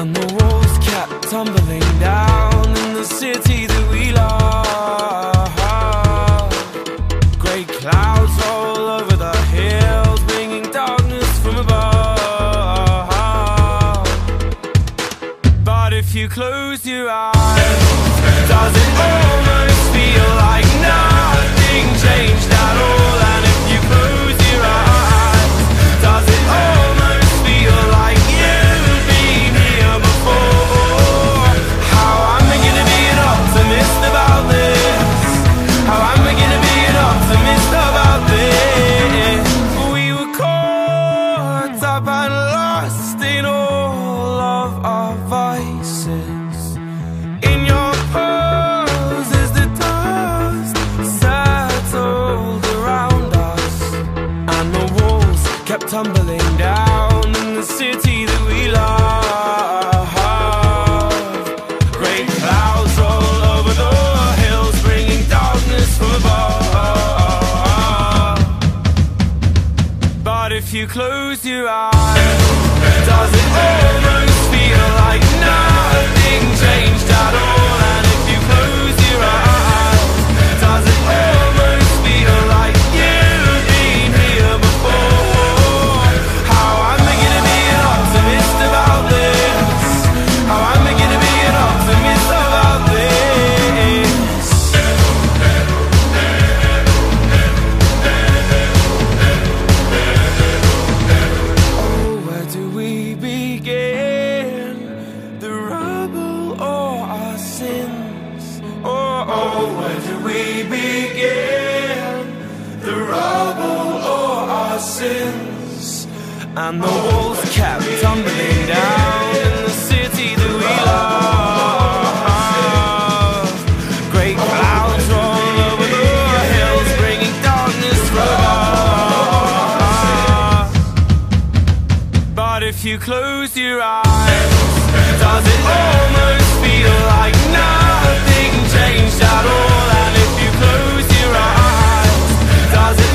and the walls kept tumbling down in the city that we love. Grey clouds roll over the hills, bringing darkness from above. But if you close your eyes, does it almost feel like nothing changed at all? And if you close your eyes, does it almost feel like you've been here before? How am I gonna be an optimist about this? How am I gonna be an optimist about this? We were caught up and lost in all of our vices. In your pose as the dust settled around us, and the walls kept tumbling down in the city that we love. Great clouds roll over the hills, bringing darkness from above. But if you close your eyes, does it almost feel like nothing changed at all? And if you close your eyes, does it almost feel like you've been here before? How am I gonna be an optimist about this? How am I gonna be an optimist about this? Oh, where do we begin? The rubble or our sins? Oh, where do we begin? The rubble or our sins? And the walls kept tumbling down in the city that we love. Great clouds roll over the hills, bringing darkness from above. But if you close your eyes, does it almost feel like nothing changed at all? And if you close your eyes, does it